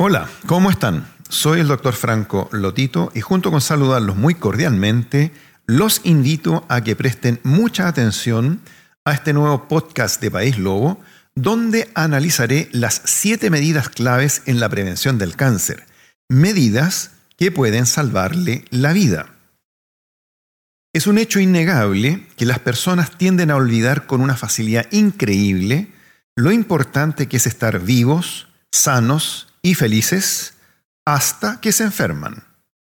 Hola, ¿cómo están? Soy el Dr. Franco Lotito y junto con saludarlos muy cordialmente, los invito a que presten mucha atención a este nuevo podcast de País Lobo, donde analizaré las 7 medidas claves en la prevención del cáncer, medidas que pueden salvarle la vida. Es un hecho innegable que las personas tienden a olvidar con una facilidad increíble lo importante que es estar vivos, sanos y felices hasta que se enferman.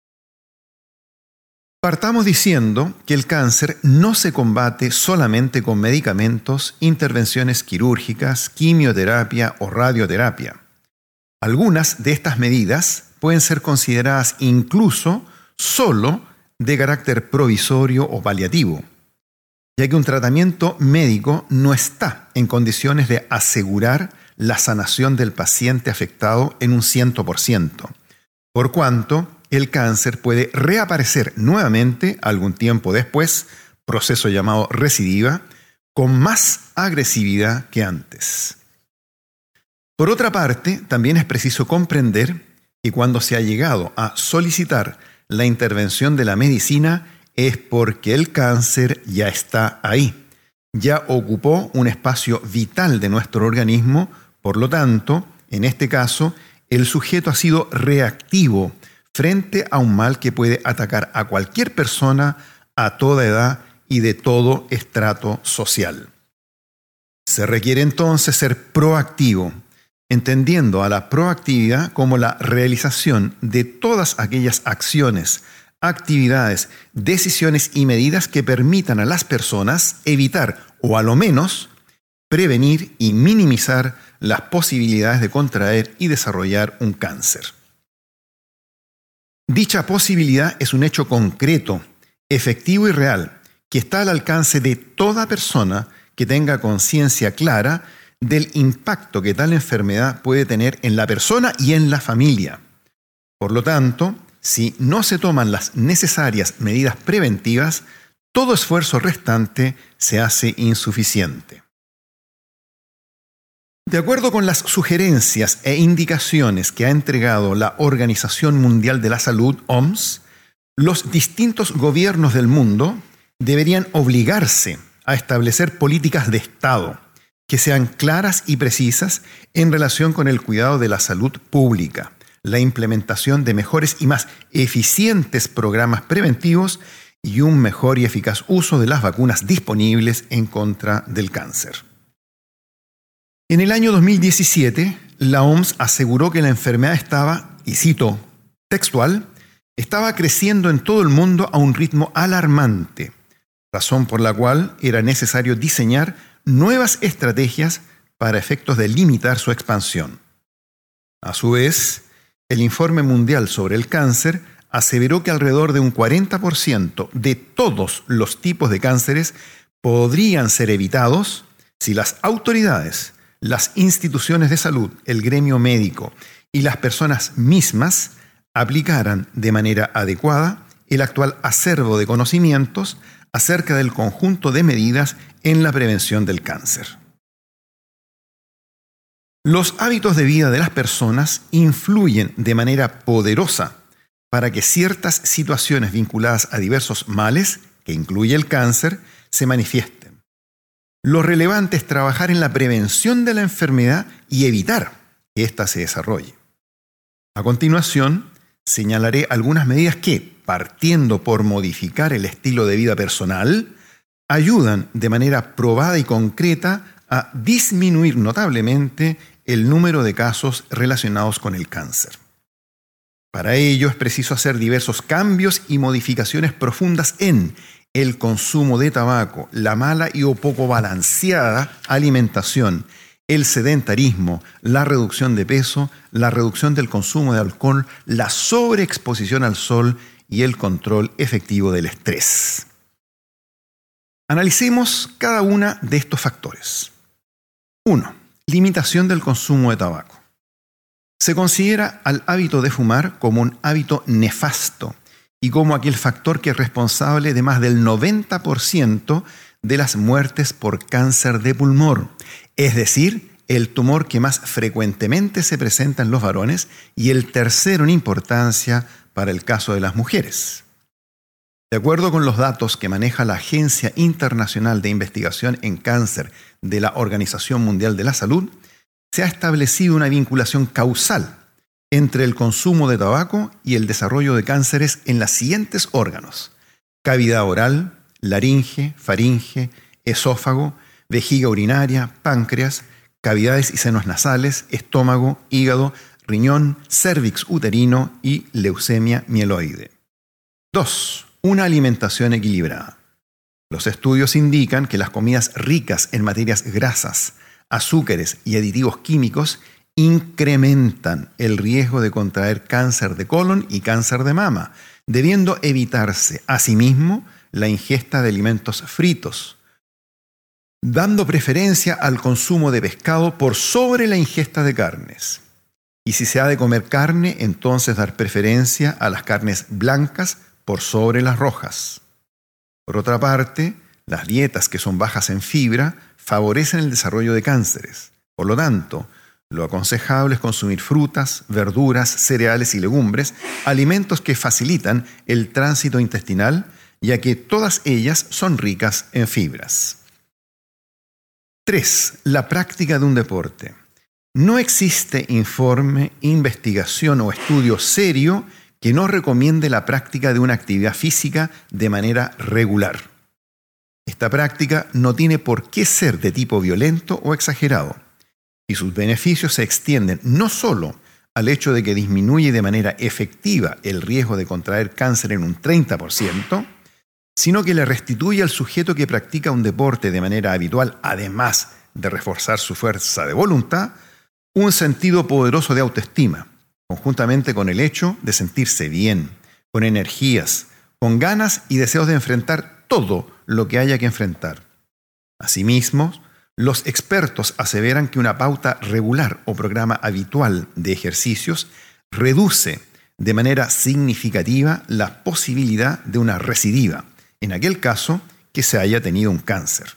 Partamos diciendo que el cáncer no se combate solamente con medicamentos, intervenciones quirúrgicas, quimioterapia o radioterapia. Algunas de estas medidas pueden ser consideradas incluso solo de carácter provisorio o paliativo, ya que un tratamiento médico no está en condiciones de asegurar la sanación del paciente afectado en un 100%, por cuanto el cáncer puede reaparecer nuevamente algún tiempo después, proceso llamado recidiva, con más agresividad que antes. Por otra parte, también es preciso comprender que cuando se ha llegado a solicitar la intervención de la medicina es porque el cáncer ya está ahí, ya ocupó un espacio vital de nuestro organismo. Por lo tanto, en este caso, el sujeto ha sido reactivo frente a un mal que puede atacar a cualquier persona a toda edad y de todo estrato social. Se requiere entonces ser proactivo, entendiendo a la proactividad como la realización de todas aquellas acciones, actividades, decisiones y medidas que permitan a las personas evitar o a lo menos prevenir y minimizar las posibilidades de contraer y desarrollar un cáncer. Dicha posibilidad es un hecho concreto, efectivo y real, que está al alcance de toda persona que tenga conciencia clara del impacto que tal enfermedad puede tener en la persona y en la familia. Por lo tanto, si no se toman las necesarias medidas preventivas, todo esfuerzo restante se hace insuficiente. De acuerdo con las sugerencias e indicaciones que ha entregado la Organización Mundial de la Salud, OMS, los distintos gobiernos del mundo deberían obligarse a establecer políticas de Estado que sean claras y precisas en relación con el cuidado de la salud pública, la implementación de mejores y más eficientes programas preventivos y un mejor y eficaz uso de las vacunas disponibles en contra del cáncer. En el año 2017, la OMS aseguró que la enfermedad estaba, y cito textual, estaba creciendo en todo el mundo a un ritmo alarmante, razón por la cual era necesario diseñar nuevas estrategias para efectos de limitar su expansión. A su vez, el Informe Mundial sobre el Cáncer aseveró que alrededor de un 40% de todos los tipos de cánceres podrían ser evitados si las autoridades, las instituciones de salud, el gremio médico y las personas mismas aplicaran de manera adecuada el actual acervo de conocimientos acerca del conjunto de medidas en la prevención del cáncer. Los hábitos de vida de las personas influyen de manera poderosa para que ciertas situaciones vinculadas a diversos males, que incluye el cáncer, se manifiesten. Lo relevante es trabajar en la prevención de la enfermedad y evitar que ésta se desarrolle. A continuación, señalaré algunas medidas que, partiendo por modificar el estilo de vida personal, ayudan de manera probada y concreta a disminuir notablemente el número de casos relacionados con el cáncer. Para ello es preciso hacer diversos cambios y modificaciones profundas en el consumo de tabaco, la mala y o poco balanceada alimentación, el sedentarismo, la reducción de peso, la reducción del consumo de alcohol, la sobreexposición al sol y el control efectivo del estrés. Analicemos cada una de estos factores. 1. Limitación del consumo de tabaco. Se considera al hábito de fumar como un hábito nefasto y como aquel factor que es responsable de más del 90% de las muertes por cáncer de pulmón, es decir, el tumor que más frecuentemente se presenta en los varones y el tercero en importancia para el caso de las mujeres. De acuerdo con los datos que maneja la Agencia Internacional de Investigación en Cáncer de la Organización Mundial de la Salud, se ha establecido una vinculación causal entre el consumo de tabaco y el desarrollo de cánceres en los siguientes órganos: cavidad oral, laringe, faringe, esófago, vejiga urinaria, páncreas, cavidades y senos nasales, estómago, hígado, riñón, cérvix uterino y leucemia mieloide. 2. Una alimentación equilibrada. Los estudios indican que las comidas ricas en materias grasas, azúcares y aditivos químicos incrementan el riesgo de contraer cáncer de colon y cáncer de mama, debiendo evitarse asimismo la ingesta de alimentos fritos, dando preferencia al consumo de pescado por sobre la ingesta de carnes. Y si se ha de comer carne, entonces dar preferencia a las carnes blancas por sobre las rojas. Por otra parte, las dietas que son bajas en fibra favorecen el desarrollo de cánceres. Por lo tanto, lo aconsejable es consumir frutas, verduras, cereales y legumbres, alimentos que facilitan el tránsito intestinal, ya que todas ellas son ricas en fibras. 3. La práctica de un deporte. No existe informe, investigación o estudio serio que no recomiende la práctica de una actividad física de manera regular. Esta práctica no tiene por qué ser de tipo violento o exagerado, y sus beneficios se extienden no solo al hecho de que disminuye de manera efectiva el riesgo de contraer cáncer en un 30%, sino que le restituye al sujeto que practica un deporte de manera habitual, además de reforzar su fuerza de voluntad, un sentido poderoso de autoestima, conjuntamente con el hecho de sentirse bien, con energías, con ganas y deseos de enfrentar todo lo que haya que enfrentar. Asimismo, los expertos aseveran que una pauta regular o programa habitual de ejercicios reduce de manera significativa la posibilidad de una recidiva, en aquel caso que se haya tenido un cáncer.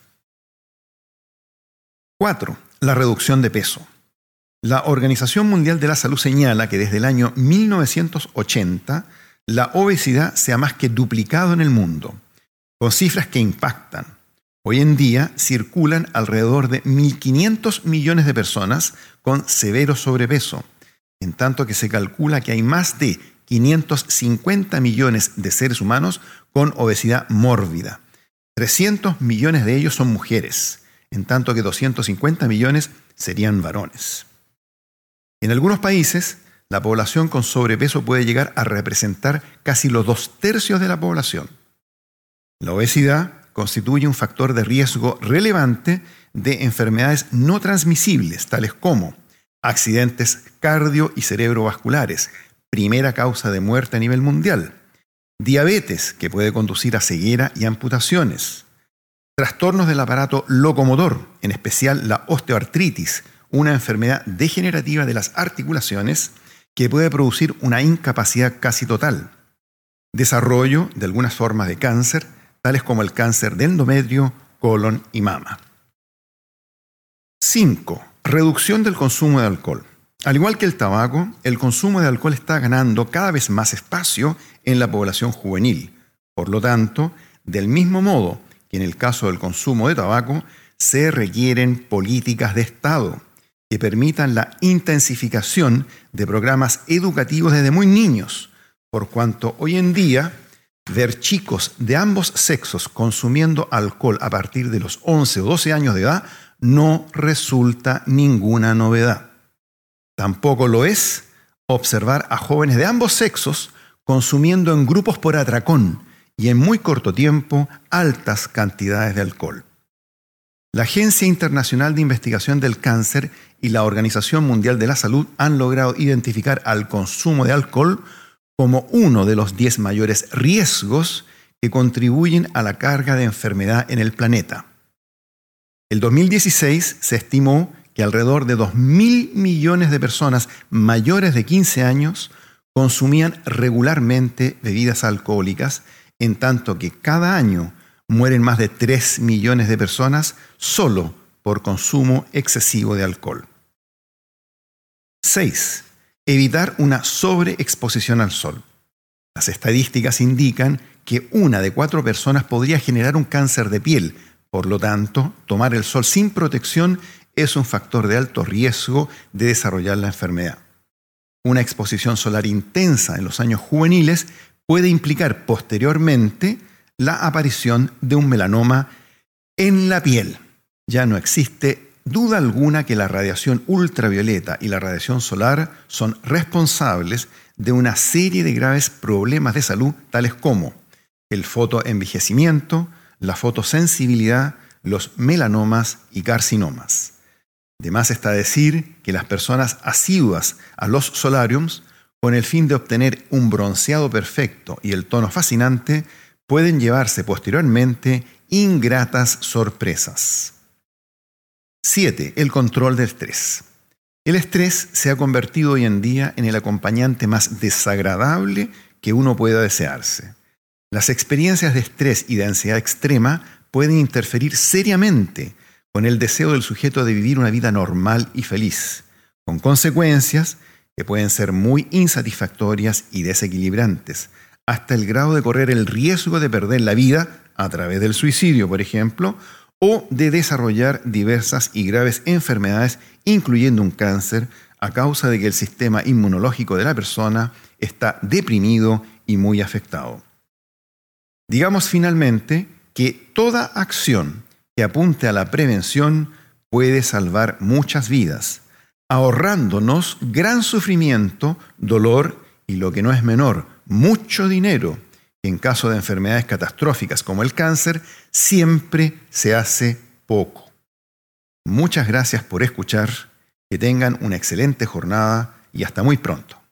4. La reducción de peso. La Organización Mundial de la Salud señala que desde el año 1980 la obesidad se ha más que duplicado en el mundo, con cifras que impactan. Hoy en día circulan alrededor de 1.500 millones de personas con severo sobrepeso, en tanto que se calcula que hay más de 550 millones de seres humanos con obesidad mórbida. 300 millones de ellos son mujeres, en tanto que 250 millones serían varones. En algunos países, la población con sobrepeso puede llegar a representar casi los 2/3 de la población. La obesidad constituye un factor de riesgo relevante de enfermedades no transmisibles, tales como accidentes cardio- y cerebrovasculares, primera causa de muerte a nivel mundial, diabetes, que puede conducir a ceguera y amputaciones, trastornos del aparato locomotor, en especial la osteoartritis, una enfermedad degenerativa de las articulaciones que puede producir una incapacidad casi total, desarrollo de algunas formas de cáncer, tales como el cáncer de endometrio, colon y mama. 5. Reducción del consumo de alcohol. Al igual que el tabaco, el consumo de alcohol está ganando cada vez más espacio en la población juvenil. Por lo tanto, del mismo modo que en el caso del consumo de tabaco, se requieren políticas de Estado que permitan la intensificación de programas educativos desde muy niños, por cuanto hoy en día ver chicos de ambos sexos consumiendo alcohol a partir de los 11 o 12 años de edad no resulta ninguna novedad. Tampoco lo es observar a jóvenes de ambos sexos consumiendo en grupos por atracón y en muy corto tiempo altas cantidades de alcohol. La Agencia Internacional de Investigación del Cáncer y la Organización Mundial de la Salud han logrado identificar al consumo de alcohol como uno de los 10 mayores riesgos que contribuyen a la carga de enfermedad en el planeta. En 2016 se estimó que alrededor de 2.000 millones de personas mayores de 15 años consumían regularmente bebidas alcohólicas, en tanto que cada año mueren más de 3 millones de personas solo por consumo excesivo de alcohol. 6. Evitar una sobreexposición al sol. Las estadísticas indican que 1 de 4 personas podría generar un cáncer de piel. Por lo tanto, tomar el sol sin protección es un factor de alto riesgo de desarrollar la enfermedad. Una exposición solar intensa en los años juveniles puede implicar posteriormente la aparición de un melanoma en la piel. Ya no existe duda alguna que la radiación ultravioleta y la radiación solar son responsables de una serie de graves problemas de salud, tales como el fotoenvejecimiento, la fotosensibilidad, los melanomas y carcinomas. De más está decir que las personas asiduas a los solariums, con el fin de obtener un bronceado perfecto y el tono fascinante, pueden llevarse posteriormente ingratas sorpresas. 7. El control del estrés. El estrés se ha convertido hoy en día en el acompañante más desagradable que uno pueda desearse. Las experiencias de estrés y de ansiedad extrema pueden interferir seriamente con el deseo del sujeto de vivir una vida normal y feliz, con consecuencias que pueden ser muy insatisfactorias y desequilibrantes, hasta el grado de correr el riesgo de perder la vida a través del suicidio, por ejemplo, o de desarrollar diversas y graves enfermedades, incluyendo un cáncer, a causa de que el sistema inmunológico de la persona está deprimido y muy afectado. Digamos finalmente que toda acción que apunte a la prevención puede salvar muchas vidas, ahorrándonos gran sufrimiento, dolor y, lo que no es menor, mucho dinero, que en caso de enfermedades catastróficas como el cáncer siempre se hace poco. Muchas gracias por escuchar, que tengan una excelente jornada y hasta muy pronto.